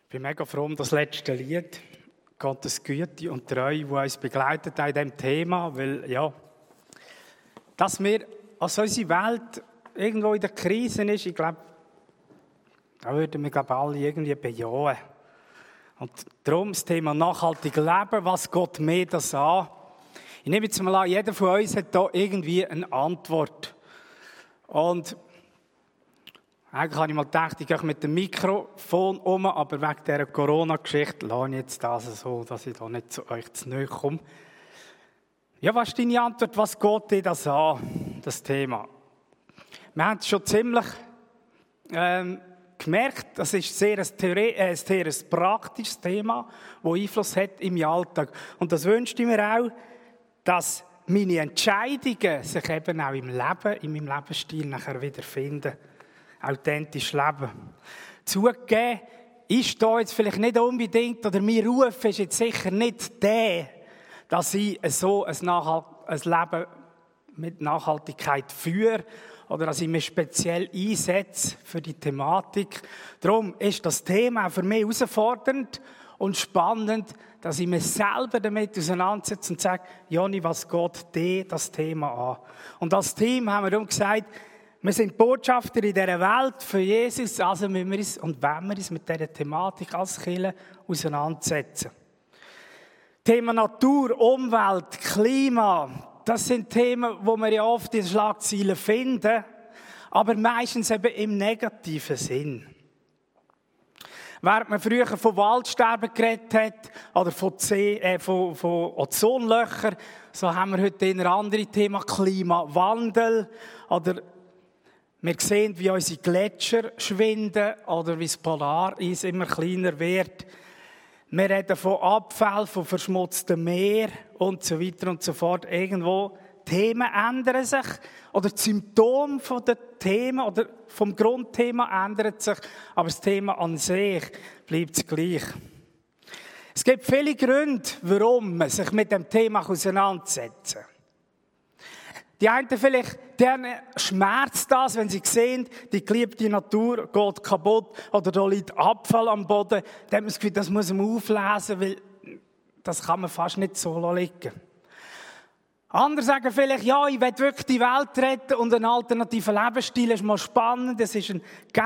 Ich bin mega froh um das letzte Lied, Gottes Güte und Treue, die uns begleitet an diesem Thema, weil ja, dass wir, als unsere Welt irgendwo in der Krise ist, ich glaube, da würden wir alle irgendwie bejahen. Und darum das Thema nachhaltig leben, was geht mir das an? Ich nehme jetzt mal an, jeder von uns hat da irgendwie eine Antwort. Und eigentlich habe ich mal gedacht, ich gehe mit dem Mikrofon um, aber wegen dieser Corona-Geschichte lasse ich jetzt das so, dass ich da nicht zu euch zu nahe komme. Ja, was ist deine Antwort? Was geht dir das an, das Thema? Wir haben es schon ziemlich gemerkt, das ist ein sehr praktisches Thema, das Einfluss hat im Alltag. Und das wünschte ich mir auch, dass meine Entscheidungen sich eben auch im Leben, in meinem Lebensstil nachher wiederfinden. Authentisch leben. Zugegeben, ich stehe jetzt vielleicht nicht unbedingt, oder mein Ruf ist jetzt sicher nicht der, dass ich so ein Leben mit Nachhaltigkeit führe oder dass ich mich speziell einsetze für die Thematik. Darum ist das Thema auch für mich herausfordernd und spannend, dass ich mich selber damit auseinandersetze und sage, Joni, was geht dir das Thema an? Und als Team haben wir darum gesagt, wir sind Botschafter in dieser Welt für Jesus, also müssen wir uns, und wenn wir uns mit dieser Thematik als Kirche auseinandersetzen. Thema Natur, Umwelt, Klima, das sind Themen, die wir ja oft in den Schlagzeilen finden, aber meistens eben im negativen Sinn. Während man früher von Waldsterben geredet hat oder von Ozonlöchern, so haben wir heute ein anderes Thema, Klimawandel oder wir sehen, wie unsere Gletscher schwinden oder wie das Polareis immer kleiner wird. Wir reden von Abfall, von verschmutztem Meer und so weiter und so fort. Irgendwo Themen ändern sich oder die Symptome von den Themen oder vom Grundthema ändern sich, aber das Thema an sich bleibt gleich. Es gibt viele Gründe, warum man sich mit dem Thema auseinandersetzen kann. Die einen vielleicht, denen schmerzt das, wenn sie sehen, die geliebte Natur geht kaputt oder da liegt Abfall am Boden. Dann haben wir das Gefühl, das muss man auflesen, weil das kann man fast nicht so liegen. Andere sagen vielleicht, ja, ich will wirklich die Welt retten und einen alternativen Lebensstil ist mal spannend. Das ist ein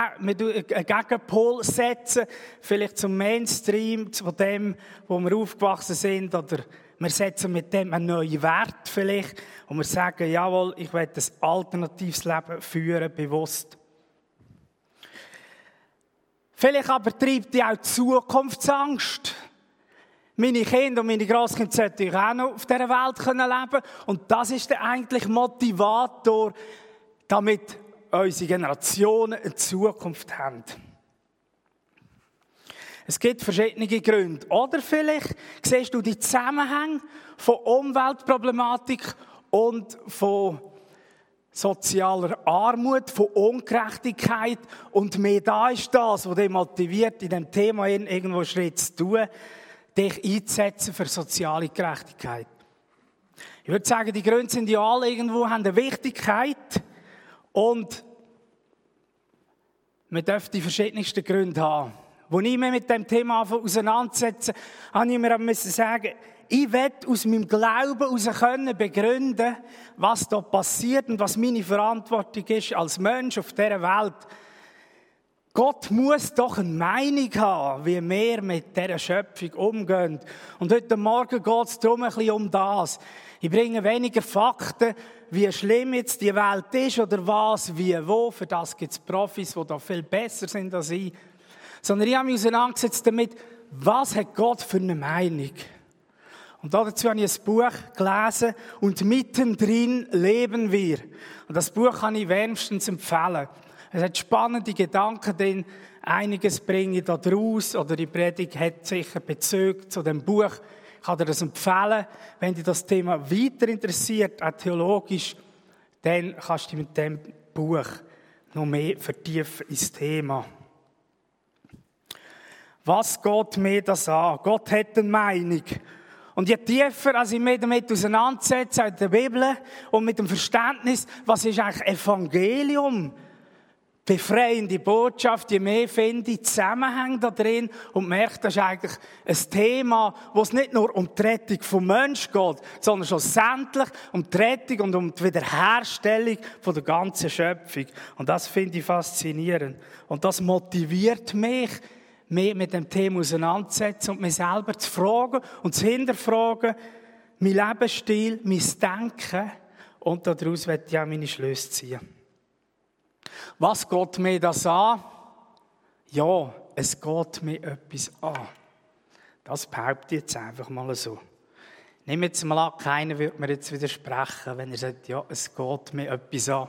Gegenpol setzen, vielleicht zum Mainstream, zu dem, wo wir aufgewachsen sind, oder wir setzen mit dem einen neuen Wert vielleicht und wir sagen, jawohl, ich will ein alternatives Leben führen, bewusst. Vielleicht aber treibt die auch Zukunftsangst. Meine Kinder und meine Grosskinder sollten auch noch auf dieser Welt leben können. Und das ist der eigentliche Motivator, damit unsere Generationen eine Zukunft haben. Es gibt verschiedene Gründe. Oder vielleicht siehst du die Zusammenhänge von Umweltproblematik und von sozialer Armut, von Ungerechtigkeit. Und mehr da ist das, was dich motiviert, in diesem Thema irgendwo einen Schritt zu tun, dich einzusetzen für soziale Gerechtigkeit. Ich würde sagen, die Gründe sind ja alle irgendwo, haben eine Wichtigkeit. Und wir dürfen die verschiedensten Gründe haben. Als ich mich mit dem Thema auseinandersetze, habe ich mir sagen, ich will aus meinem Glauben heraus begründen, was da passiert und was meine Verantwortung ist als Mensch auf dieser Welt. Gott muss doch eine Meinung haben, wie wir mit dieser Schöpfung umgehen. Und heute Morgen geht es darum, ein bisschen um das. Ich bringe weniger Fakten, wie schlimm jetzt die Welt ist oder was, wie, wo. Für das gibt es Profis, die da viel besser sind als ich. Sondern ich habe mich auseinandergesetzt damit, was hat Gott für eine Meinung. Und dazu habe ich ein Buch gelesen und mittendrin leben wir. Und das Buch kann ich wärmstens empfehlen. Es hat spannende Gedanken drin, einiges bringe ich da draus, oder die Predigt hat sicher Bezug zu dem Buch. Ich kann dir das empfehlen. Wenn dich das Thema weiter interessiert, auch theologisch, dann kannst du dich mit dem Buch noch mehr vertiefen ins Thema. Was geht mir das an? Gott hat eine Meinung. Und je tiefer als ich mich damit auseinandersetze, in der Bibel und mit dem Verständnis, was ist eigentlich Evangelium? befreiende Botschaft, je mehr finde ich Zusammenhänge da drin und merke, das ist eigentlich ein Thema, wo es nicht nur um die Rettung vom Menschen geht, sondern schlussendlich um die Rettung und um die Wiederherstellung von der ganzen Schöpfung. Und das finde ich faszinierend. Und das motiviert mich, mehr mit dem Thema auseinanderzusetzen und mich selber zu fragen und zu hinterfragen, mein Lebensstil, mein Denken, und daraus werde ich auch meine Schlüsse ziehen. Was geht mir das an? Ja, es geht mir etwas an. Das behaupte ich jetzt einfach mal so. Nehmen jetzt mal an, keiner würde mir jetzt widersprechen, wenn er sagt, ja, es geht mir etwas an.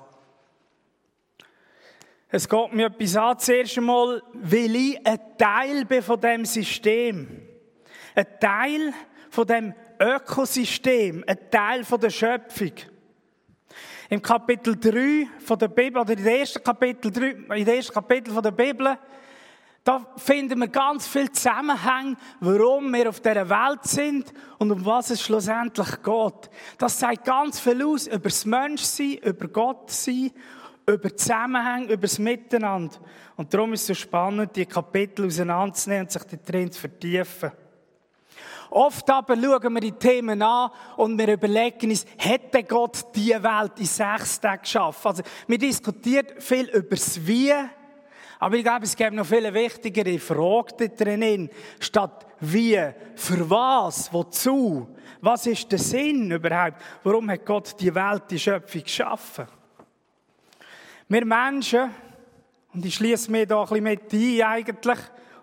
Es geht mir etwas an, zuerst einmal, weil ich ein Teil bin von diesem System. Ein Teil von dem Ökosystem, ein Teil von der Schöpfung. Im Kapitel 3 von der Bibel, oder in den ersten Kapitel von der Bibel, da finden wir ganz viel Zusammenhänge, warum wir auf dieser Welt sind und um was es schlussendlich geht. Das sagt ganz viel aus über das Menschsein, über Gott sein, über Zusammenhänge, über das Miteinander. Und darum ist es so spannend, die Kapitel auseinanderzunehmen und sich darin zu vertiefen. Oft aber schauen wir die Themen an und wir überlegen uns, hätte Gott diese Welt in 6 Tagen geschaffen? Also, wir diskutieren viel über das Wie, aber ich glaube, es gibt noch viele wichtigere Fragen drin, statt wie, für was, wozu, was ist der Sinn überhaupt? Warum hat Gott die Welt, die Schöpfung geschaffen? Wir Menschen, und ich schließe mich da ein bisschen mit ein eigentlich,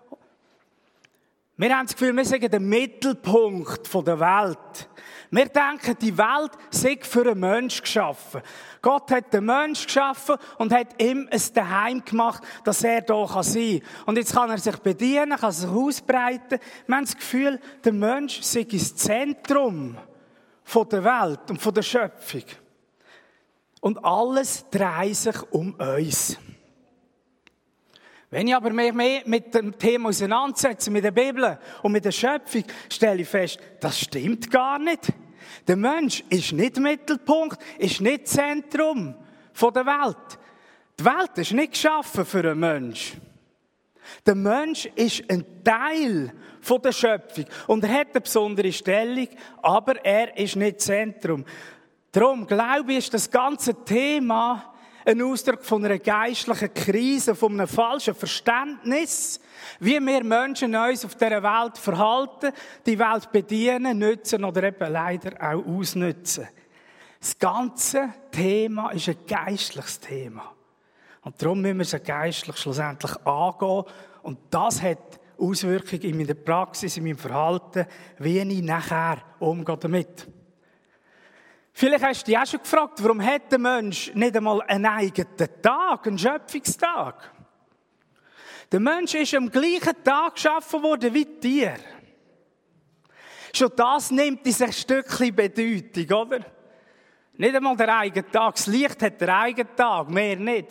wir haben das Gefühl, wir sind der Mittelpunkt der Welt. Wir denken, die Welt sei für einen Menschen geschaffen. Gott hat den Menschen geschaffen und hat ihm ein Zuhause gemacht, dass er hier sein kann. Und jetzt kann er sich bedienen, kann sich ausbreiten. Wir haben das Gefühl, der Mensch sei das Zentrum der Welt und der Schöpfung. Und alles dreht sich um uns. Wenn ich aber mich mehr mit dem Thema auseinandersetze, mit der Bibel und mit der Schöpfung, stelle ich fest, das stimmt gar nicht. Der Mensch ist nicht Mittelpunkt, ist nicht Zentrum der Welt. Die Welt ist nicht geschaffen für einen Menschen. Der Mensch ist ein Teil der Schöpfung und er hat eine besondere Stellung, aber er ist nicht Zentrum. Darum glaube ich, ist das ganze Thema ein Ausdruck von einer geistlichen Krise, von einem falschen Verständnis, wie wir Menschen uns auf dieser Welt verhalten, die Welt bedienen, nützen oder eben leider auch ausnützen. Das ganze Thema ist ein geistliches Thema. Und darum müssen wir es geistlich schlussendlich angehen. Und das hat Auswirkungen in meiner Praxis, in meinem Verhalten, wie ich nachher umgehe damit. Vielleicht hast du dich auch schon gefragt, warum hat der Mensch nicht einmal einen eigenen Tag, einen Schöpfungstag? Der Mensch ist am gleichen Tag geschaffen worden wie die Tiere. Schon das nimmt uns ein Stückchen Bedeutung, oder? Nicht einmal der eigene Tag. Das Licht hat den eigenen Tag, mehr nicht.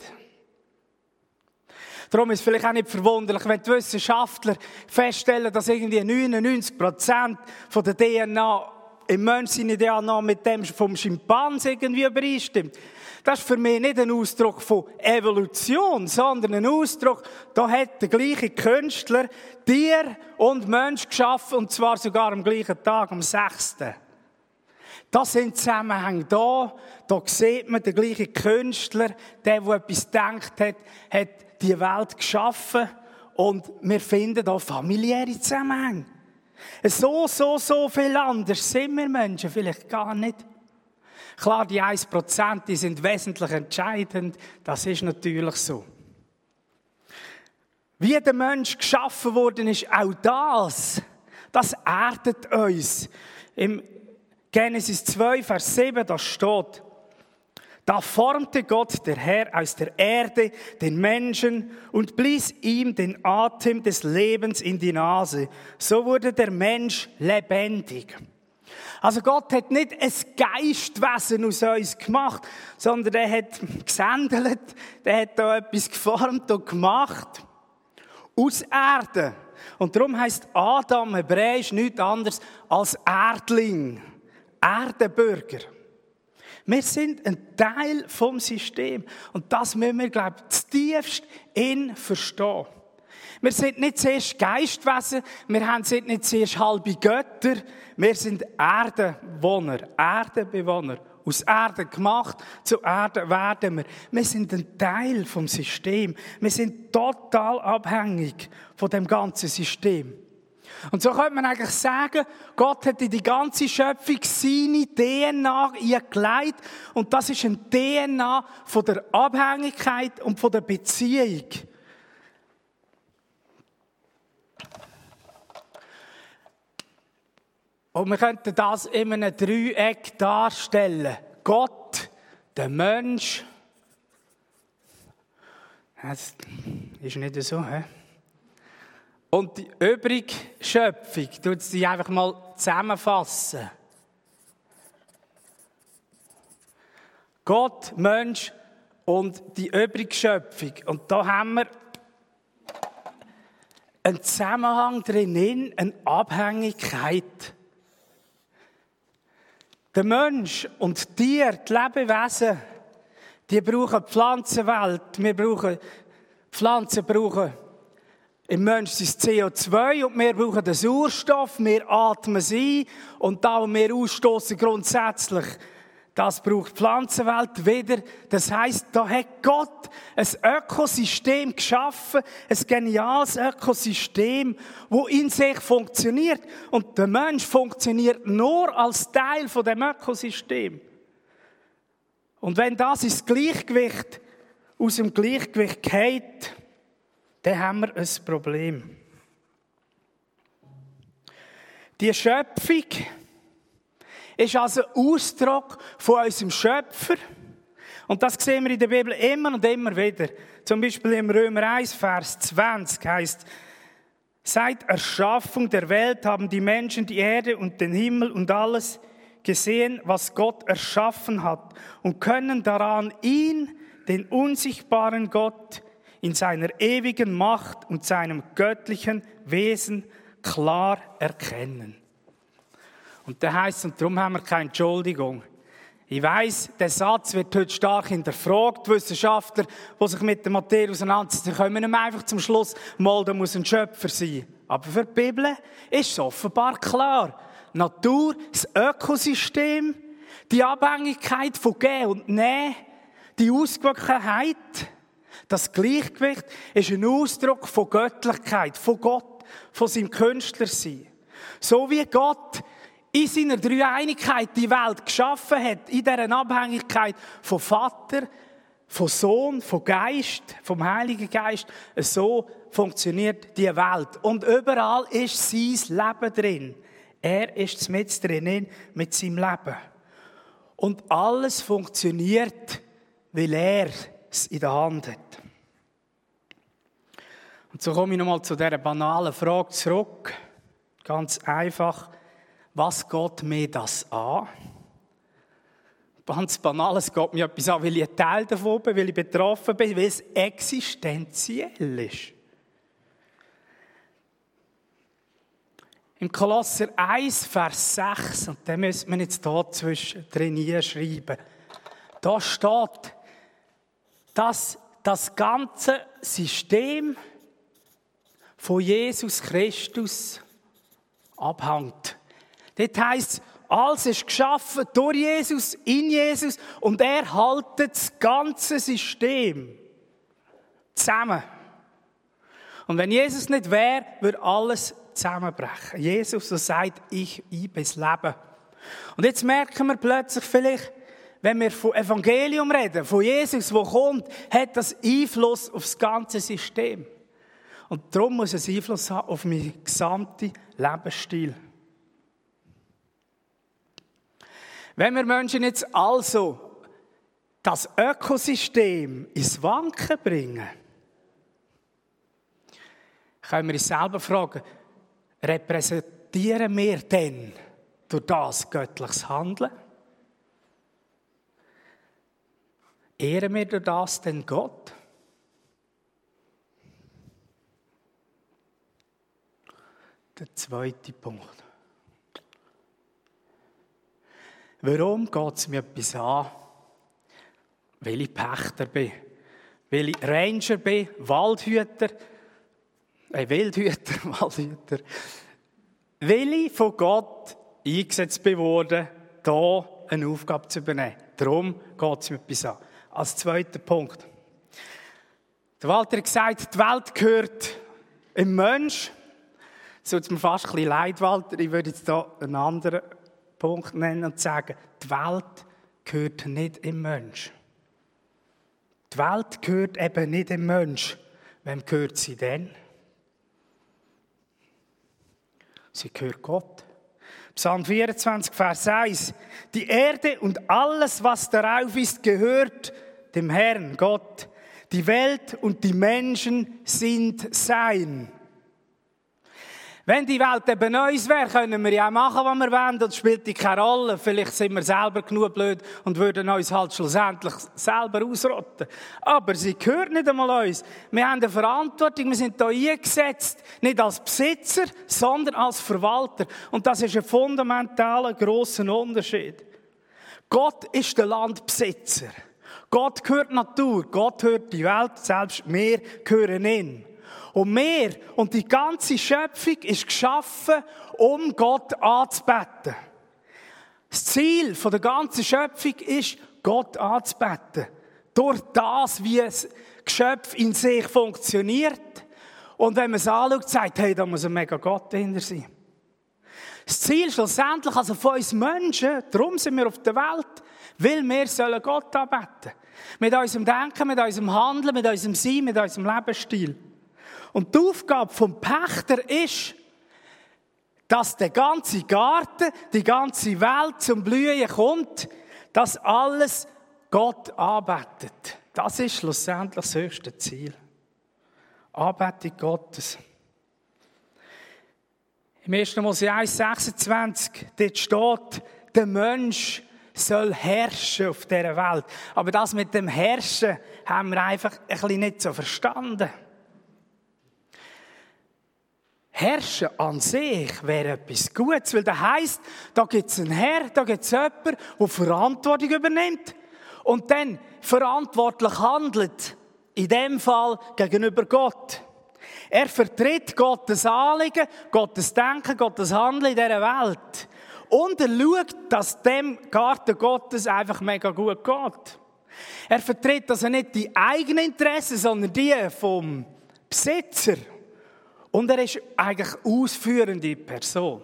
Darum ist es vielleicht auch nicht verwunderlich, wenn die Wissenschaftler feststellen, dass irgendwie 99% von der DNA im Mensch seine DNA mit dem vom Schimpansen irgendwie übereinstimmt. Das ist für mich nicht ein Ausdruck von Evolution, sondern ein Ausdruck, da hat der gleiche Künstler Tier und Mensch geschaffen, und zwar sogar am gleichen Tag, am 6. Das sind Zusammenhänge da sieht man, der gleiche Künstler, der etwas gedacht hat, hat die Welt geschaffen, und wir finden da familiäre Zusammenhänge. So viel anders sind wir Menschen vielleicht gar nicht. Klar, die 1%, die sind wesentlich entscheidend. Das ist natürlich so. Wie der Mensch geschaffen worden ist, auch das erdet uns. Im Genesis 2, Vers 7, da steht: Da formte Gott, der Herr, aus der Erde den Menschen und blies ihm den Atem des Lebens in die Nase. So wurde der Mensch lebendig. Also Gott hat nicht ein Geistwesen aus uns gemacht, sondern er hat gesändelt, er hat da etwas geformt und gemacht aus Erde. Und darum heisst Adam hebräisch nichts anderes als Erdling, Erdenbürger. Wir sind ein Teil vom System. Und das müssen wir, glaube ich, zutiefst verstehen. Wir sind nicht zuerst Geistwesen, wir sind nicht zuerst halbe Götter, wir sind Erdenbewohner. Aus Erde gemacht, zu Erde werden wir. Wir sind ein Teil vom System. Wir sind total abhängig von dem ganzen System. Und so könnte man eigentlich sagen, Gott hat in die ganze Schöpfung seine DNA eingelegt. Und das ist ein DNA von der Abhängigkeit und von der Beziehung. Und wir könnten das in einem Dreieck darstellen. Gott, der Mensch. Das ist nicht so, hä? Und die übrige Schöpfung, tut sie einfach mal zusammenfassen. Gott, Mensch und die übrige Schöpfung. Und da haben wir einen Zusammenhang drin, eine Abhängigkeit. Der Mensch und die Tiere, die Lebewesen, die brauchen die Pflanzenwelt. Pflanzen brauchen im Menschen das CO2 und wir brauchen den Sauerstoff, wir atmen es ein und da, was wir ausstoßen grundsätzlich, das braucht die Pflanzenwelt wieder. Das heisst, da hat Gott ein Ökosystem geschaffen, ein geniales Ökosystem, das in sich funktioniert. Und der Mensch funktioniert nur als Teil von dem Ökosystem. Und wenn das ins Gleichgewicht, aus dem Gleichgewicht geht, dann haben wir ein Problem. Die Schöpfung ist also ein Ausdruck von unserem Schöpfer. Und das sehen wir in der Bibel immer und immer wieder. Zum Beispiel im Römer 1, Vers 20 heißt: Seit Erschaffung der Welt haben die Menschen die Erde und den Himmel und alles gesehen, was Gott erschaffen hat, und können daran ihn, den unsichtbaren Gott, in seiner ewigen Macht und seinem göttlichen Wesen klar erkennen. Und das heisst, und darum haben wir keine Entschuldigung. Ich weiss, der Satz wird heute stark hinterfragt. Die Wissenschaftler, die sich mit der Materie auseinandersetzen, kommen nicht einfach zum Schluss, mal, da muss ein Schöpfer sein. Aber für die Bibel ist es offenbar klar. Natur, das Ökosystem, die Abhängigkeit von Geben und Nehmen, die Ausgewogenheit, das Gleichgewicht ist ein Ausdruck von Göttlichkeit, von Gott, von seinem Künstlersein. So wie Gott in seiner Dreieinigkeit die Welt geschaffen hat, in dieser Abhängigkeit von Vater, von Sohn, von Geist, vom Heiligen Geist, so funktioniert die Welt. Und überall ist sein Leben drin. Er ist mit drin, mit seinem Leben. Und alles funktioniert, weil er es in der Hand hat. Und so komme ich nochmal zu dieser banalen Frage zurück. Ganz einfach. Was geht mir das an? Ganz banal, es geht mir etwas an, weil ich ein Teil davon bin, weil ich betroffen bin, weil es existenziell ist. Im Kolosser 1, Vers 6, und den müssen wir jetzt hier zwischendrin schreiben, da steht, dass das ganze System von Jesus Christus abhängt. Das heisst, alles ist geschaffen durch Jesus, in Jesus, und er haltet das ganze System zusammen. Und wenn Jesus nicht wäre, würde alles zusammenbrechen. Jesus, so sagt, ich bin das Leben. Und jetzt merken wir plötzlich vielleicht, wenn wir vom Evangelium reden, von Jesus, der kommt, hat das Einfluss auf das ganze System. Und darum muss es Einfluss haben auf meinen gesamten Lebensstil. Wenn wir Menschen jetzt also das Ökosystem ins Wanken bringen, können wir uns selber fragen, repräsentieren wir denn durch das göttliches Handeln? Ehren wir durch das denn Gott? Der zweite Punkt. Warum geht es mir etwas an? Weil ich Pächter bin, weil ich Ranger bin, Wildhüter, Waldhüter, weil ich von Gott eingesetzt bin worden, hier eine Aufgabe zu übernehmen. Darum geht es mir etwas an. Als zweiter Punkt. Der Walter hat gesagt, die Welt gehört im Mensch. Es tut mir fast ein bisschen leid, Walter. Ich würde jetzt hier einen anderen Punkt nennen und sagen, die Welt gehört nicht im Mensch. Die Welt gehört eben nicht im Mensch. Wem gehört sie denn? Sie gehört Gott. Psalm 24, Vers 1. Die Erde und alles, was darauf ist, gehört dem Herrn, Gott. Die Welt und die Menschen sind sein. Wenn die Welt eben uns wäre, können wir ja auch machen, was wir wollen, das spielt keine Rolle. Vielleicht sind wir selber genug blöd und würden uns halt schlussendlich selber ausrotten. Aber sie gehört nicht einmal uns. Wir haben eine Verantwortung, wir sind hier eingesetzt, nicht als Besitzer, sondern als Verwalter. Und das ist ein fundamentaler, grosser Unterschied. Gott ist der Landbesitzer. Gott gehört die Natur, Gott gehört die Welt, selbst wir gehören ihm. Und wir und die ganze Schöpfung ist geschaffen, um Gott anzubeten. Das Ziel der ganzen Schöpfung ist, Gott anzubeten. Durch das, wie das Geschöpf in sich funktioniert. Und wenn man es anschaut, sagt, hey, da muss ein mega Gott dahinter sein. Das Ziel schlussendlich, also von uns Menschen, darum sind wir auf der Welt, weil wir sollen Gott anbeten. Mit unserem Denken, mit unserem Handeln, mit unserem Sein, mit unserem Lebensstil. Und die Aufgabe vom Pächter ist, dass der ganze Garten, die ganze Welt zum Blühen kommt, dass alles Gott anbetet. Das ist schlussendlich das höchste Ziel. Anbetung Gottes. Im 1. Mose 1,26, dort steht, der Mensch soll herrschen auf dieser Welt. Aber das mit dem Herrschen haben wir einfach ein bisschen nicht so verstanden. Herrschen an sich wäre etwas Gutes, weil das heisst, da gibt es einen Herr, da gibt es jemanden, der Verantwortung übernimmt und dann verantwortlich handelt. In dem Fall gegenüber Gott. Er vertritt Gottes Anliegen, Gottes Denken, Gottes Handeln in dieser Welt. Und er schaut, dass dem Garten Gottes einfach mega gut geht. Er vertritt also nicht die eigenen Interessen, sondern die vom Besitzer. Und er ist eigentlich ausführende Person.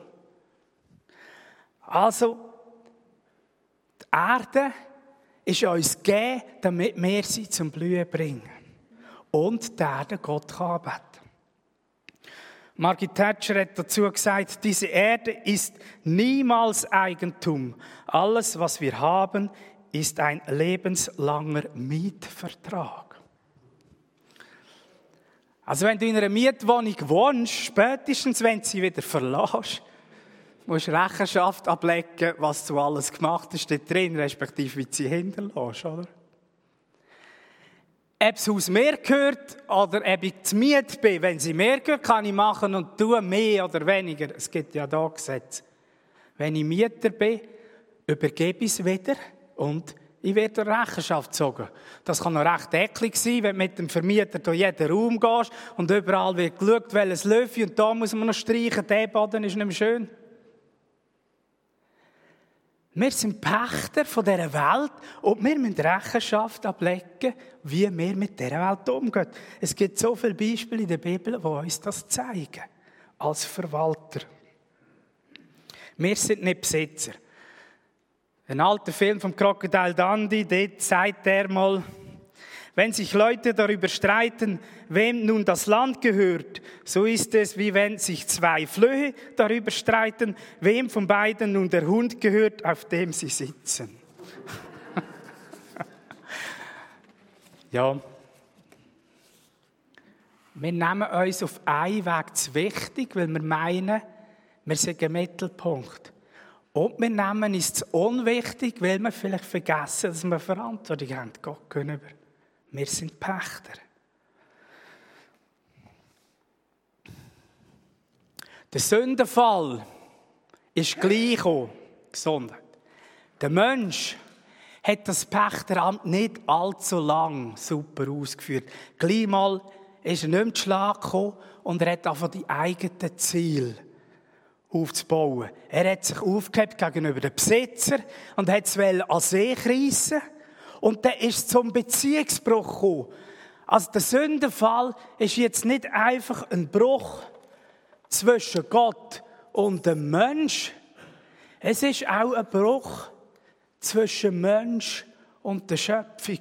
Also, die Erde ist uns gegeben, damit wir sie zum Blühen bringen. Und die Erde Gott anbeten. Margaret Thatcher hat dazu gesagt, diese Erde ist niemals Eigentum. Alles, was wir haben, ist ein lebenslanger Mietvertrag. Also wenn du in einer Mietwohnung wohnst, spätestens wenn du sie wieder verlässt, musst du Rechenschaft ablegen, was du alles gemacht hast dort drin, respektive wie du sie hinterlässt, oder? Ob das Haus mir gehört oder ob ich zu Miete bin, wenn sie mir gehört, kann ich machen und tun, mehr oder weniger. Es gibt ja da Gesetze. Wenn ich Mieter bin, übergebe ich es wieder und ich werde Rechenschaft gezogen. Das kann noch recht eklig sein, wenn du mit dem Vermieter durch jeden Raum gehst und überall wird geschaut, welches Löffel und da muss man noch streichen, der Boden ist nicht mehr schön. Wir sind Pächter von dieser Welt und wir müssen Rechenschaft ablegen, wie wir mit dieser Welt umgehen. Es gibt so viele Beispiele in der Bibel, die uns das zeigen, als Verwalter. Wir sind nicht Besitzer. Ein alter Film vom Crocodile Dundee, dort sagt er mal, wenn sich Leute darüber streiten, wem nun das Land gehört, so ist es, wie wenn sich zwei Flöhe darüber streiten, wem von beiden nun der Hund gehört, auf dem sie sitzen. Ja. Wir nehmen uns auf einen Weg zu wichtig, weil wir meinen, wir sind ein Mittelpunkt. Und wir nehmen es zu unwichtig, weil wir vielleicht vergessen, dass wir Verantwortung haben, Gott gegenüber. Wir sind Pächter. Der Sündenfall ist gleich gekommen. Gesundheit. Der Mensch hat das Pächteramt nicht allzu lang super ausgeführt. Gleich mal ist er nicht mehr zu Schlag gekommen und er hat angefangen, die eigenen Ziele aufzubauen. Er hat sich aufgehebt gegenüber den Besitzer und hat es an See reissen. Und dann ist es zum Beziehungsbruch gekommen. Also der Sündenfall ist jetzt nicht einfach ein Bruch zwischen Gott und dem Mensch. Es ist auch ein Bruch zwischen Mensch und der Schöpfung.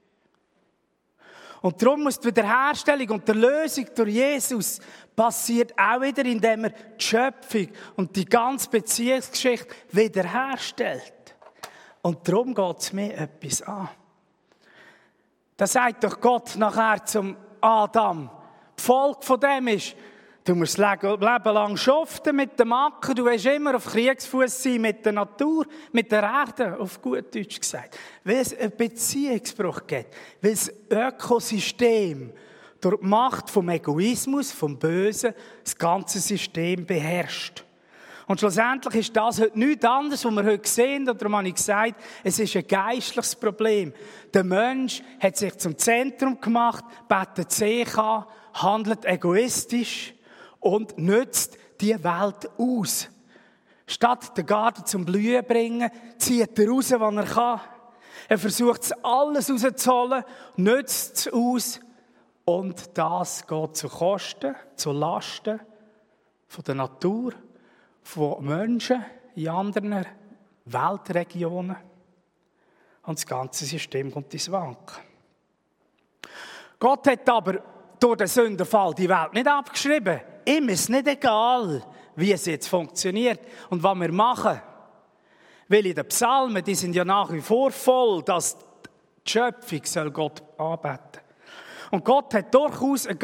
Und darum muss die Wiederherstellung und die Lösung durch Jesus passiert auch wieder, indem er die Schöpfung und die ganze Beziehungsgeschichte wiederherstellt. Und darum geht es mir etwas an. Da sagt doch Gott nachher zum Adam, die Folge von dem ist, du musst das Leben lang schuften mit dem Acker, du willst immer auf Kriegsfuß sein mit der Natur, mit der Erde, auf gut Deutsch gesagt. Weil es einen Beziehungsbruch gibt, weil das Ökosystem durch die Macht vom Egoismus, vom Bösen, das ganze System beherrscht. Und schlussendlich ist das heute nichts anderes, was wir heute sehen. Darum habe ich gesagt, es ist ein geistliches Problem. Der Mensch hat sich zum Zentrum gemacht, betet sich an, handelt egoistisch und nützt die Welt aus. Statt den Garten zum Blühen zu bringen, zieht er raus, was er kann. Er versucht, alles rauszuholen, nützt es aus. Und das geht zu Kosten, zu Lasten von der Natur, von Menschen in anderen Weltregionen. Und das ganze System kommt ins Wanken. Gott hat aber durch den Sündenfall die Welt nicht abgeschrieben. Ihm ist nicht egal, wie es jetzt funktioniert und was wir machen. Weil in den Psalmen, die sind ja nach wie vor voll, dass die Schöpfung soll Gott anbeten. Und Gott hat durchaus einen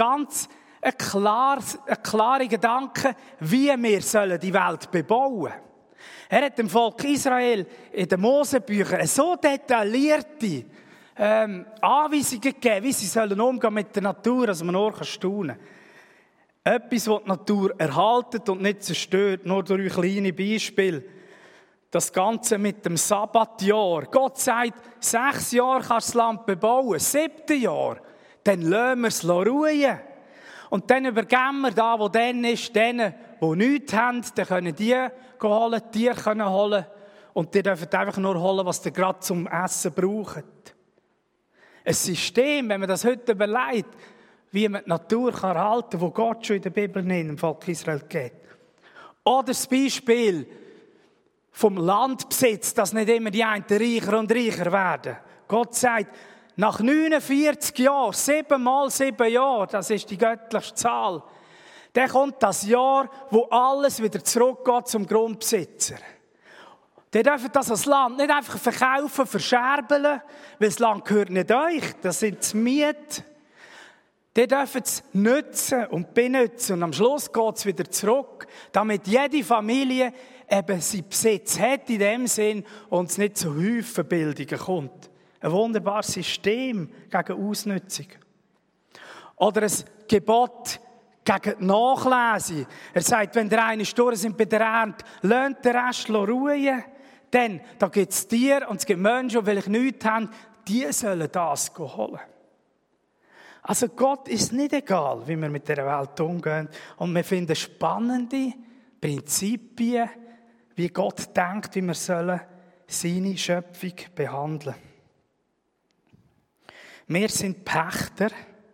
klaren Gedanken, wie wir die Welt bebauen sollen. Er hat dem Volk Israel in den Mosebüchern so detaillierte Anweisungen gegeben, wie sie umgehen mit der Natur, dass man nur staunen kann. Etwas, das die Natur erhaltet und nicht zerstört, nur durch kleine Beispiele. Das Ganze mit dem Sabbatjahr. Gott sagt, 6 Jahre kannst du das Land bebauen, 7. Jahr, dann lassen wir es ruhen. Und dann übergeben wir da, wo dann ist, denen, die nichts haben, dann können die holen, die Tiere können holen. Und die dürfen einfach nur holen, was sie gerade zum Essen brauchen. Ein System, wenn man das heute überlegt, wie man die Natur erhalten kann, wo Gott schon in der Bibel nennt, im Volk Israel geht. Oder das Beispiel vom Landbesitz, dass nicht immer die einen reicher und reicher werden. Gott sagt, nach 49 Jahren, 7 mal 7 Jahre, das ist die göttliche Zahl, dann kommt das Jahr, wo alles wieder zurückgeht zum Grundbesitzer. Die dürfen das als Land nicht einfach verkaufen, verscherbeln, weil das Land gehört nicht euch, das sind die Miete. Die dürfen es nutzen und benutzen und am Schluss geht es wieder zurück, damit jede Familie eben seinen Besitz hat in dem Sinn und es nicht zu Häufenbildungen kommt. Ein wunderbares System gegen Ausnutzung. Oder ein Gebot gegen die Nachlese. Er sagt, wenn der eine durch sind bei der Ernte, lasst den Rest ruhen. Denn da gibt es Tiere und es gibt Menschen, die vielleicht nichts haben, die sollen das holen. Also Gott ist nicht egal, wie wir mit dieser Welt umgehen. Und wir finden spannende Prinzipien, wie Gott denkt, wie wir seine Schöpfung behandeln sollen. Wir sind Pächter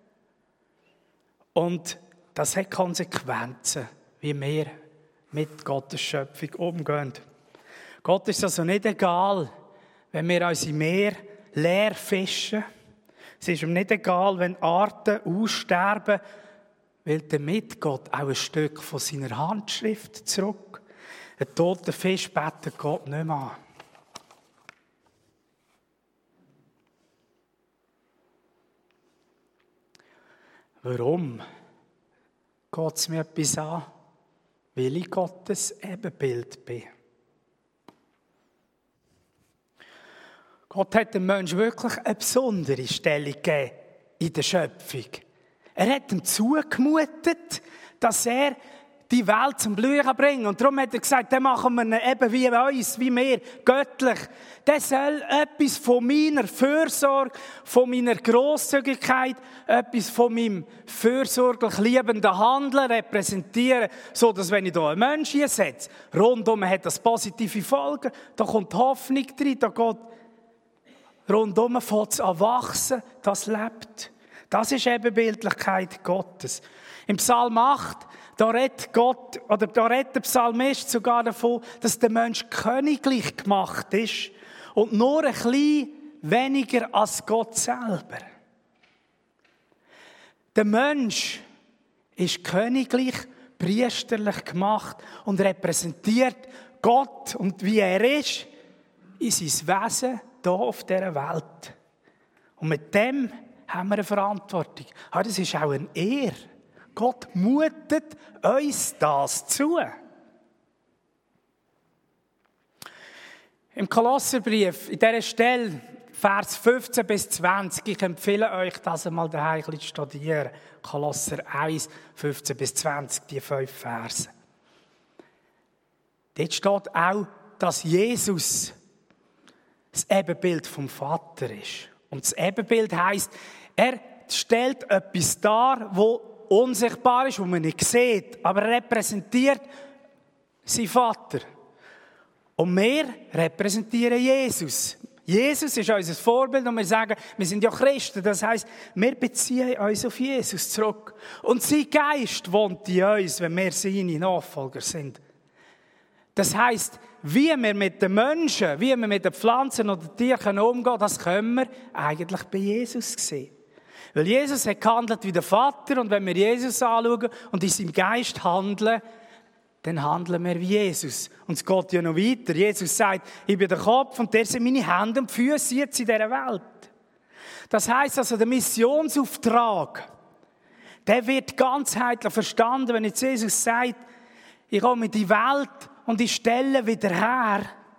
und das hat Konsequenzen, wie wir mit Gottes Schöpfung umgehen. Gott ist also nicht egal, wenn wir unsere Meer leer fischen. Es ist ihm nicht egal, wenn Arten aussterben, weil damit Gott auch ein Stück von seiner Handschrift zurück. Ein toter Fisch betet Gott nicht mehr an. Warum geht es mir etwas an? Weil ich Gottes Ebenbild bin. Gott hat dem Menschen wirklich eine besondere Stellung gegeben in der Schöpfung. Er hat ihm zugemutet, dass er die Welt zum Blühen bringen. Und darum hat er gesagt, dann machen wir ihn eben wie uns, wie wir, göttlich. Der soll etwas von meiner Fürsorge, von meiner Grosszügigkeit, etwas von meinem fürsorglich liebenden Handeln repräsentieren, so dass wenn ich hier einen Menschen einsetze, rundum hat das positive Folgen, da kommt Hoffnung rein, da geht rundum fängt es an wachsen, das lebt. Das ist Ebenbildlichkeit Gottes. Im Psalm 8, da redet der Psalmist sogar davon, dass der Mensch königlich gemacht ist und nur ein bisschen weniger als Gott selber. Der Mensch ist königlich, priesterlich gemacht und repräsentiert Gott und wie er ist in sein Wesen hier auf dieser Welt. Und mit dem haben wir eine Verantwortung. Das ist auch eine Ehre. Gott mutet uns das zu. Im Kolosserbrief, in dieser Stelle, Vers 15 bis 20, ich empfehle euch, das einmal daheim zu studieren. Kolosser 1, 15 bis 20, die 5 Verse. Dort steht auch, dass Jesus das Ebenbild vom Vater ist. Und das Ebenbild heisst, er stellt etwas dar, wo unsichtbar ist, wo man nicht sieht, aber er repräsentiert seinen Vater. Und wir repräsentieren Jesus. Jesus ist unser Vorbild und wir sagen, wir sind ja Christen. Das heisst, wir beziehen uns auf Jesus zurück. Und sein Geist wohnt in uns, wenn wir seine Nachfolger sind. Das heisst, wie wir mit den Menschen, wie wir mit den Pflanzen oder Tieren umgehen können, das können wir eigentlich bei Jesus sehen. Weil Jesus hat gehandelt wie der Vater und wenn wir Jesus anschauen und in seinem Geist handeln, dann handeln wir wie Jesus. Und es geht ja noch weiter. Jesus sagt, ich bin der Kopf und der sind meine Hände und Füße jetzt in dieser Welt. Das heisst also, der Missionsauftrag, der wird ganzheitlich verstanden, wenn jetzt Jesus sagt, ich komme in die Welt und ich stelle wieder her,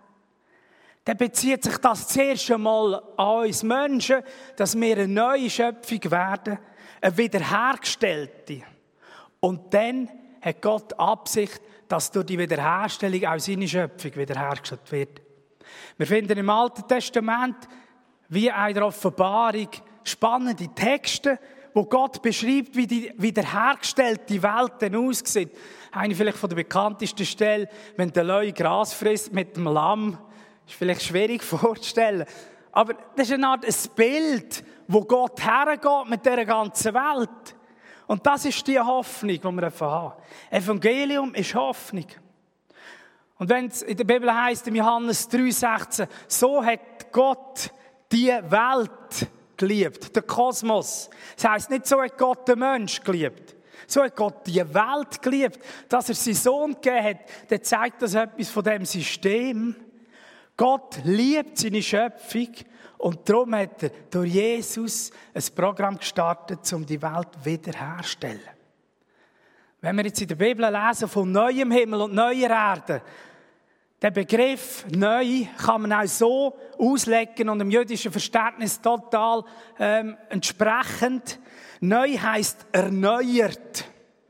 dann bezieht sich das zuerst einmal an uns Menschen, dass wir eine neue Schöpfung werden, eine wiederhergestellte. Und dann hat Gott die Absicht, dass durch die Wiederherstellung auch seine Schöpfung wiederhergestellt wird. Wir finden im Alten Testament, wie auch in der Offenbarung, spannende Texte, wo Gott beschreibt, wie die wiederhergestellte Welt dann aussieht. Eine vielleicht von der bekanntesten Stellen, wenn der Löwe Gras frisst mit dem Lamm, ist vielleicht schwierig vorzustellen. Aber das ist eine Art ein Bild, wo Gott hergeht mit dieser ganzen Welt. Und das ist die Hoffnung, die wir haben. Evangelium ist Hoffnung. Und wenn es in der Bibel heisst, in Johannes 3,16, so hat Gott die Welt geliebt, der Kosmos. Das heisst nicht, so hat Gott den Mensch geliebt. So hat Gott die Welt geliebt. Dass er seinen Sohn gegeben hat, dann zeigt das etwas von dem System. Gott liebt seine Schöpfung und darum hat er durch Jesus ein Programm gestartet, um die Welt wiederherzustellen. Wenn wir jetzt in der Bibel lesen von neuem Himmel und neuer Erde, der Begriff neu kann man auch so auslegen und dem jüdischen Verständnis total entsprechend. Neu heisst erneuert.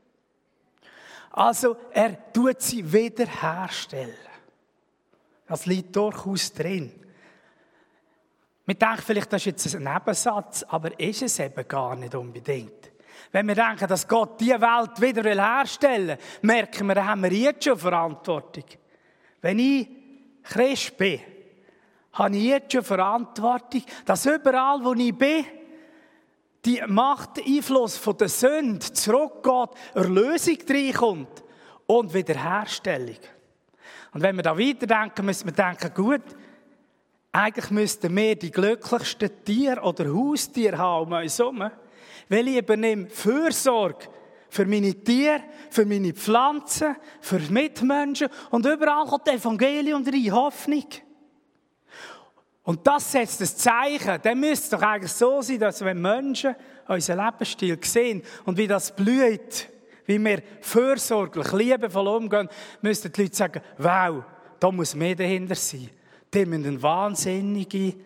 Also er tut sie wiederherstellen. Das liegt durchaus drin. Wir denken vielleicht, das ist jetzt ein Nebensatz, aber ist es eben gar nicht unbedingt. Wenn wir denken, dass Gott diese Welt wieder herstellen will, merken wir, da haben wir jetzt schon Verantwortung. Wenn ich Christ bin, habe ich jetzt schon Verantwortung, dass überall, wo ich bin, die Macht, der Einfluss von der Sünde zurückgeht, Erlösung reinkommt und Wiederherstellung. Und wenn wir da weiterdenken, müssen wir denken, gut, eigentlich müssten wir die glücklichsten Tiere oder Haustiere haben um uns herum, weil ich übernehme Fürsorge für meine Tiere, für meine Pflanzen, für Mitmenschen und überall kommt das Evangelium rein, Hoffnung. Und das setzt das Zeichen. Dann müsste es doch eigentlich so sein, dass wenn Menschen unseren Lebensstil sehen und wie das blüht, wie wir fürsorglich, liebevoll umgehen, müssten die Leute sagen, wow, da muss mehr dahinter sein. Die müssen eine wahnsinnige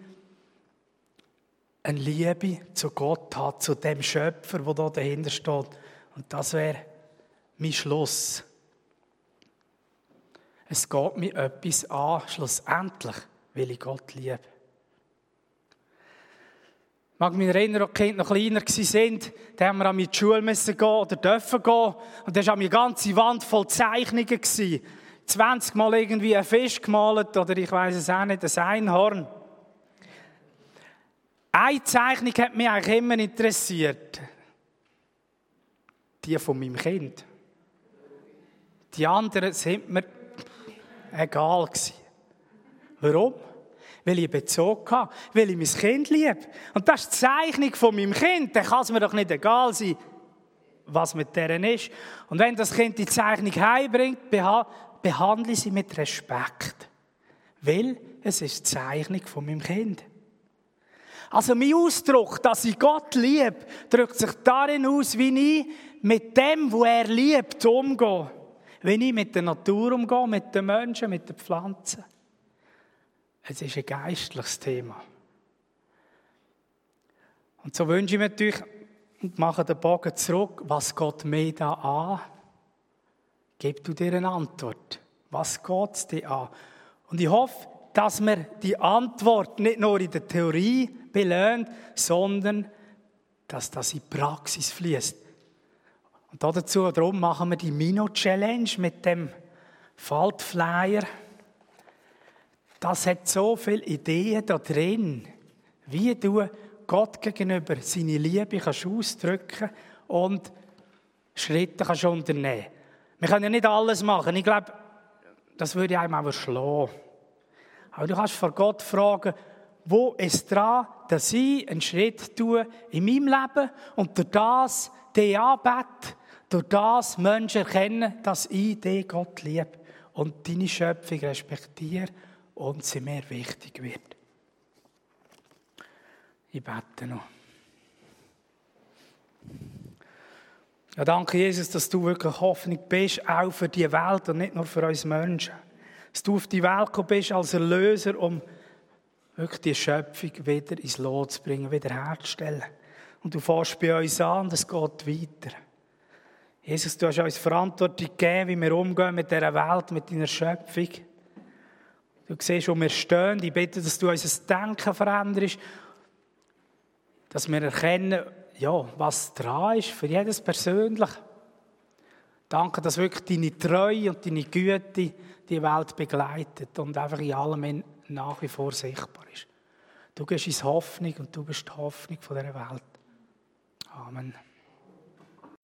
Liebe zu Gott haben, zu dem Schöpfer, der da dahinter steht. Und das wäre mein Schluss. Es geht mir etwas an, schlussendlich, weil ich Gott liebe. Ich mag mich erinnern, als die Kinder noch kleiner waren, da haben wir an die Schule gehen oder dürfen gehen. Und da war eine ganze Wand voll Zeichnungen. 20 Mal irgendwie ein Fisch gemalt oder ich weiss es auch nicht, ein Einhorn. Eine Zeichnung hat mich eigentlich immer interessiert. Die von meinem Kind. Die anderen sind mir egal gewesen. Warum? Weil ich Bezug habe, weil ich mein Kind liebe. Und das ist die Zeichnung von meinem Kind. Dann kann es mir doch nicht egal sein, was mit deren ist. Und wenn das Kind die Zeichnung heimbringt, behandle ich sie mit Respekt. Weil es ist die Zeichnung von meinem Kind. Also mein Ausdruck, dass ich Gott liebe, drückt sich darin aus, wie ich mit dem, was er liebt, umgehe. Wie ich mit der Natur umgehe, mit den Menschen, mit den Pflanzen. Es ist ein geistliches Thema. Und so wünsche ich mir natürlich, und mache den Bogen zurück, was geht mir da an? Gib du dir eine Antwort. Was geht es dir an? Und ich hoffe, dass wir die Antwort nicht nur in der Theorie belohnt, sondern dass das in die Praxis fließt. Und darum machen wir die Mino-Challenge mit dem Faltflyer. Das hat so viele Ideen da drin, wie du Gott gegenüber seine Liebe kannst ausdrücken und Schritte kannst unternehmen. Wir können ja nicht alles machen. Ich glaube, das würde einem auch schlagen. Aber du kannst vor Gott fragen, wo ist dran, dass ich einen Schritt tue in meinem Leben und durch das dich anbete, durch das Menschen erkennen, dass ich dich, Gott, liebe und deine Schöpfung respektiere und sie mir wichtig wird. Ich bete noch. Ja, danke, Jesus, dass du wirklich Hoffnung bist, auch für die Welt und nicht nur für uns Menschen. Dass du auf die Welt gekommen bist als Erlöser, um wirklich die Schöpfung wieder ins Lot zu bringen, wieder herzustellen. Und du fährst bei uns an und es geht weiter. Jesus, du hast uns Verantwortung gegeben, wie wir umgehen mit dieser Welt, mit deiner Schöpfung. Du siehst, wo wir stehen. Ich bitte, dass du unser Denken veränderst, dass wir erkennen, ja, was dran ist, für jedes persönlich. Danke, dass wirklich deine Treue und deine Güte die Welt begleitet und einfach in allem nach wie vor sichtbar ist. Du gibst uns Hoffnung und du bist die Hoffnung von dieser Welt. Amen.